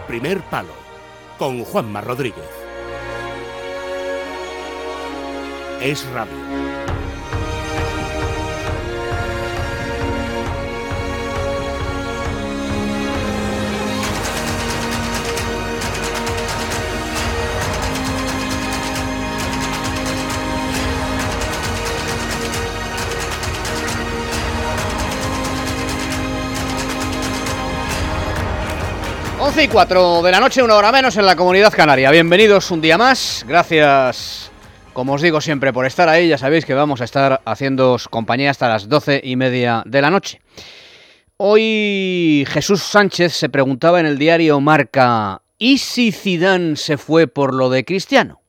primer palo, con Juanma Rodríguez. Es Radio. Once y 4 de la noche, una hora menos en la Comunidad Canaria. Bienvenidos un día más. Gracias, como os digo siempre, por estar ahí. Ya sabéis que vamos a estar haciéndoos compañía hasta las 12:30 de la noche. Hoy Jesús Sánchez se preguntaba en el diario Marca: ¿y si Zidane se fue por lo de Cristiano?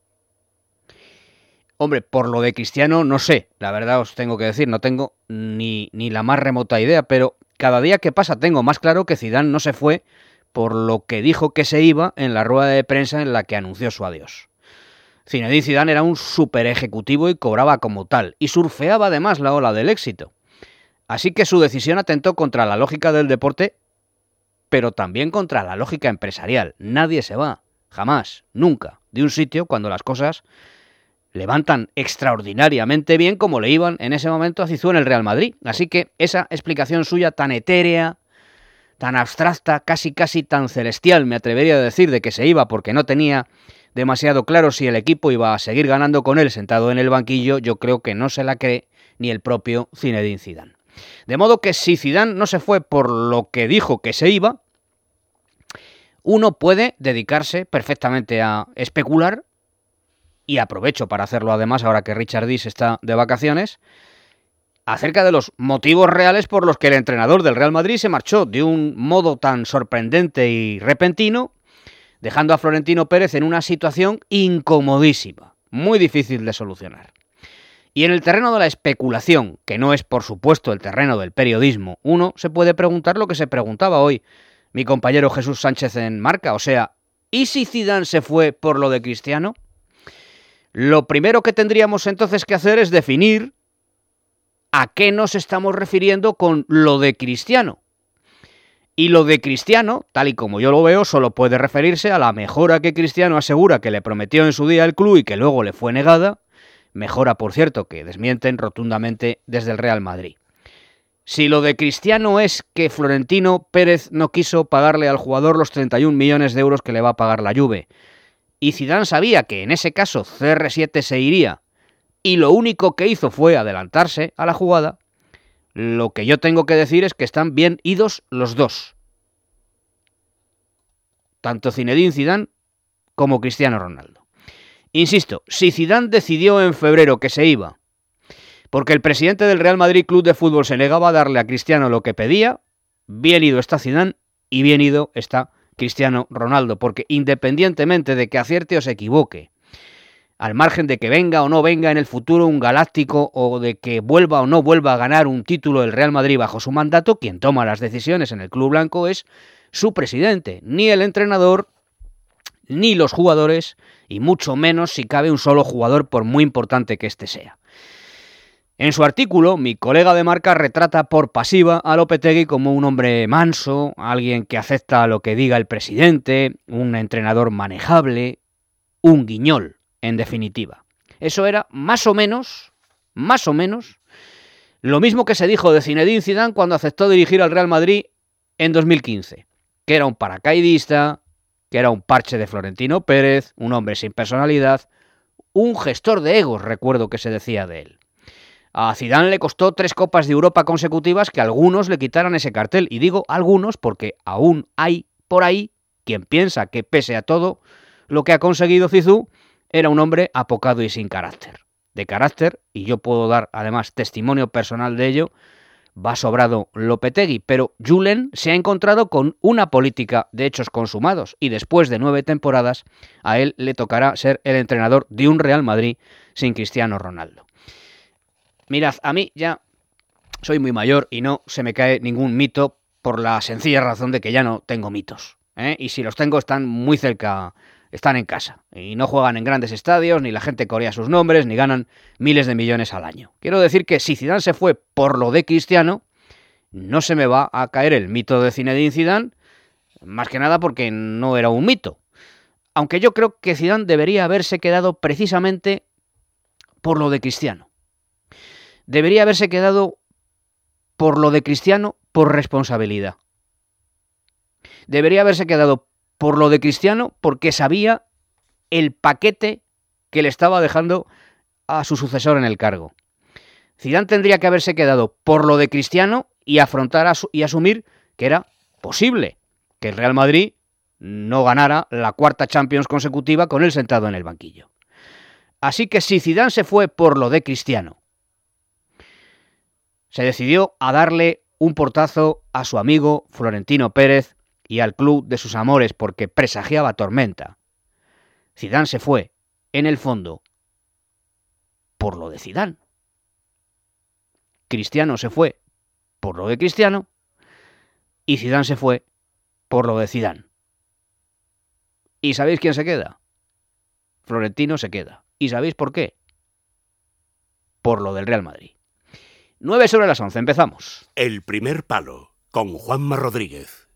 Hombre, por lo de Cristiano no sé, la verdad os tengo que decir, no tengo ni la más remota idea, pero cada día que pasa tengo más claro que Zidane no se fue por lo que dijo que se iba en la rueda de prensa en la que anunció su adiós. Zinedine Zidane era un super ejecutivo y cobraba como tal, y surfeaba además la ola del éxito. Así que su decisión atentó contra la lógica del deporte, pero también contra la lógica empresarial. Nadie se va, jamás, nunca, de un sitio cuando las cosas levantan extraordinariamente bien, como le iban en ese momento a Zizou en el Real Madrid. Así que esa explicación suya tan etérea, tan abstracta, casi tan celestial, me atrevería a decir, de que se iba porque no tenía demasiado claro si el equipo iba a seguir ganando con él sentado en el banquillo, yo creo que no se la cree ni el propio Zinedine Zidane. De modo que si Zidane no se fue por lo que dijo que se iba, uno puede dedicarse perfectamente a especular, y aprovecho para hacerlo además ahora que Richard Dis está de vacaciones, acerca de los motivos reales por los que el entrenador del Real Madrid se marchó de un modo tan sorprendente y repentino, dejando a Florentino Pérez en una situación incomodísima, muy difícil de solucionar. Y en el terreno de la especulación, que no es por supuesto el terreno del periodismo, uno se puede preguntar lo que se preguntaba hoy mi compañero Jesús Sánchez en Marca, o sea, ¿y si Zidane se fue por lo de Cristiano? Lo primero que tendríamos entonces que hacer es definir ¿a qué nos estamos refiriendo con lo de Cristiano? Y lo de Cristiano, tal y como yo lo veo, solo puede referirse a la mejora que Cristiano asegura que le prometió en su día el club y que luego le fue negada, mejora, por cierto, que desmienten rotundamente desde el Real Madrid. Si lo de Cristiano es que Florentino Pérez no quiso pagarle al jugador los 31 millones de euros que le va a pagar la Juve, y Zidane sabía que en ese caso CR7 se iría, y lo único que hizo fue adelantarse a la jugada, lo que yo tengo que decir es que están bien idos los dos. Tanto Zinedine Zidane como Cristiano Ronaldo. Insisto, si Zidane decidió en febrero que se iba, porque el presidente del Real Madrid Club de Fútbol se negaba a darle a Cristiano lo que pedía, bien ido está Zidane y bien ido está Cristiano Ronaldo, porque independientemente de que acierte o se equivoque, al margen de que venga o no venga en el futuro un galáctico o de que vuelva o no vuelva a ganar un título el Real Madrid bajo su mandato, quien toma las decisiones en el club blanco es su presidente, ni el entrenador, ni los jugadores, y mucho menos si cabe un solo jugador, por muy importante que éste sea. En su artículo, mi colega de Marca retrata por pasiva a Lopetegui como un hombre manso, alguien que acepta lo que diga el presidente, un entrenador manejable, un guiñol, en definitiva. Eso era más o menos, lo mismo que se dijo de Zinedine Zidane cuando aceptó dirigir al Real Madrid en 2015, que era un paracaidista, que era un parche de Florentino Pérez, un hombre sin personalidad, un gestor de egos, recuerdo que se decía de él. A Zidane le costó 3 Copas de Europa consecutivas que algunos le quitaran ese cartel, y digo algunos porque aún hay por ahí quien piensa que pese a todo lo que ha conseguido Zizou, era un hombre apocado y sin carácter. De carácter, y yo puedo dar además testimonio personal de ello, va sobrado Lopetegui, pero Julen se ha encontrado con una política de hechos consumados y después de 9 temporadas a él le tocará ser el entrenador de un Real Madrid sin Cristiano Ronaldo. Mirad, a mí ya soy muy mayor y no se me cae ningún mito por la sencilla razón de que ya no tengo mitos, y si los tengo están muy cerca, están en casa y no juegan en grandes estadios, ni la gente corea sus nombres, ni ganan miles de millones al año. Quiero decir que si Zidane se fue por lo de Cristiano, no se me va a caer el mito de Zinedine Zidane, Más que nada porque no era un mito. Aunque yo creo que Zidane debería haberse quedado precisamente por lo de Cristiano. Debería haberse quedado por lo de Cristiano por responsabilidad. Debería haberse quedado por lo de Cristiano porque sabía el paquete que le estaba dejando a su sucesor en el cargo. Zidane tendría que haberse quedado por lo de Cristiano y afrontar y asumir que era posible que el Real Madrid no ganara la cuarta Champions consecutiva con él sentado en el banquillo. Así que si Zidane se fue por lo de Cristiano, se decidió a darle un portazo a su amigo Florentino Pérez y al club de sus amores porque presagiaba tormenta. Zidane se fue, en el fondo, por lo de Zidane. Cristiano se fue por lo de Cristiano y Zidane se fue por lo de Zidane. ¿Y sabéis quién se queda? Florentino se queda. ¿Y sabéis por qué? Por lo del Real Madrid. 9 sobre las 11, empezamos. El primer palo, con Juanma Rodríguez.